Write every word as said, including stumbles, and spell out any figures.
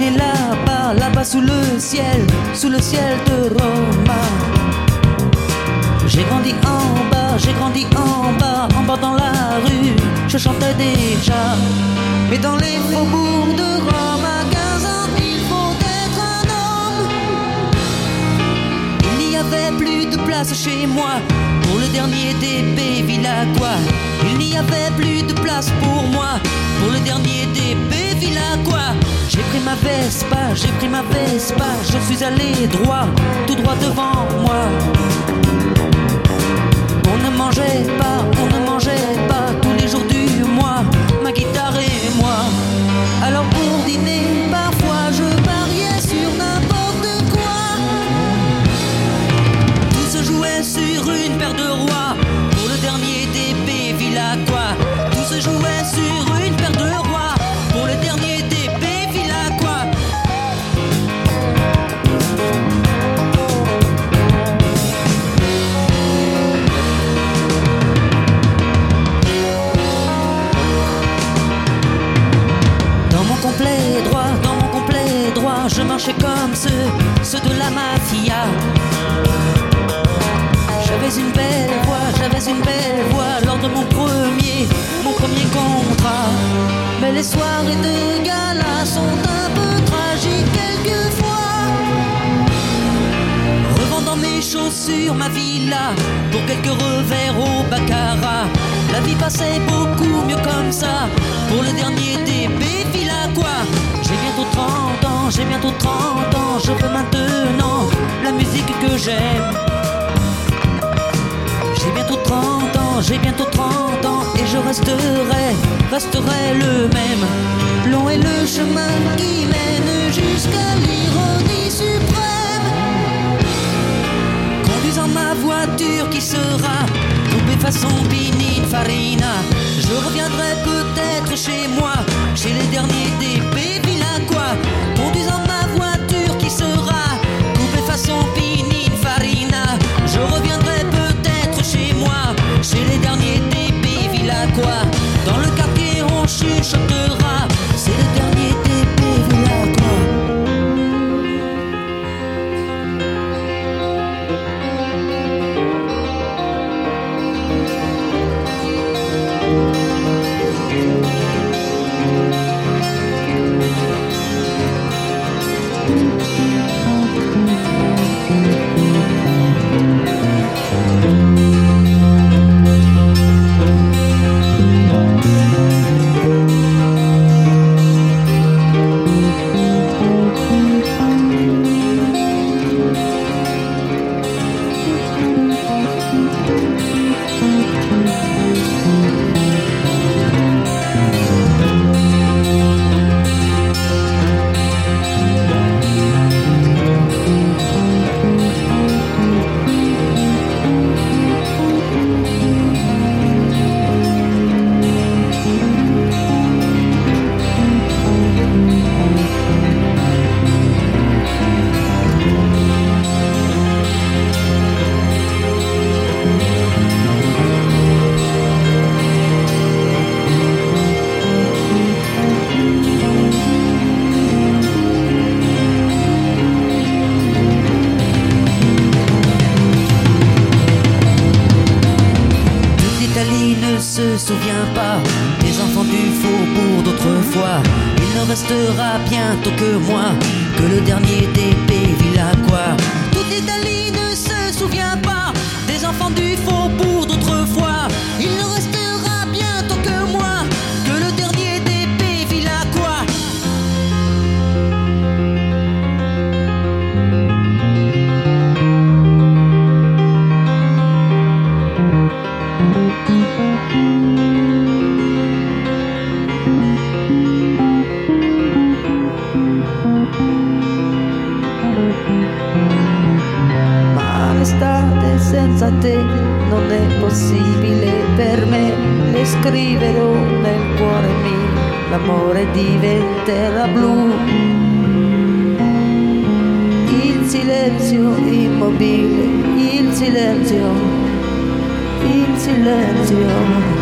né là-bas, là-bas sous le ciel, sous le ciel de Roma. J'ai grandi en bas, j'ai grandi en bas, en bas dans la rue, je chantais déjà. Mais dans les faubourgs de Rome, à quinze ans, il faut être un homme. Il n'y avait plus de place chez moi pour le dernier des Bevilacqua. Il n'y avait plus de place pour moi pour le dernier des Bevilacqua. J'ai pris ma Vespa, j'ai pris ma Vespa, je suis allé droit, tout droit devant moi. On ne mangeait pas, on ne mangeait pas tous les jours du mois, ma guitare et moi. Alors pour dîner, parfois je pariais sur n'importe quoi. Tout se jouait sur une paire de rois pour le dernier des Bevilacqua. Tout se jouait sur une paire de rois pour le dernier des Bevilacqua. Dans mon complet droit, dans mon complet droit, je marchais comme ceux, ceux de la mafia. J'avais une belle voix, j'avais une belle voix lors de mon premier, mon premier contrat. Mais les soirées de gala sont un peu tragiques quelquefois. Revendant mes chaussures, ma villa, pour quelques revers au baccarat. La vie passait beaucoup mieux comme ça, pour le dernier des Bevilacqua. J'ai bientôt trente ans, j'ai bientôt trente ans, je veux maintenant la musique que j'aime. J'ai bientôt trente ans, j'ai bientôt trente ans, et je resterai, resterai le même. Long est le chemin qui mène jusqu'à l'ironie suprême. Conduisant ma voiture qui sera coupée façon Pininfarina, je reviendrai peut-être chez moi, chez les derniers des Bevilacqua. Conduisant ma voiture qui sera coupée façon Pininfarina, je reviendrai peut-être chez moi, chez les derniers des Bevilacqua. Dans le quartier on chuchotera, c'est le dernier des Bevilacqua. Se souvient pas des enfants du faubourg d'autrefois. Il ne restera bientôt que moi, que le dernier des Bevilacqua. Toute l'Italie ne se souvient pas des enfants du faubourg d'autrefois. Il ne restera bientôt que moi, que le dernier des Bevilacqua. Ma l'estate senza te non è possibile per me. Le scriverò nel cuore mio, l'amore diventerà blu. Il silenzio immobile, il silenzio, il silenzio.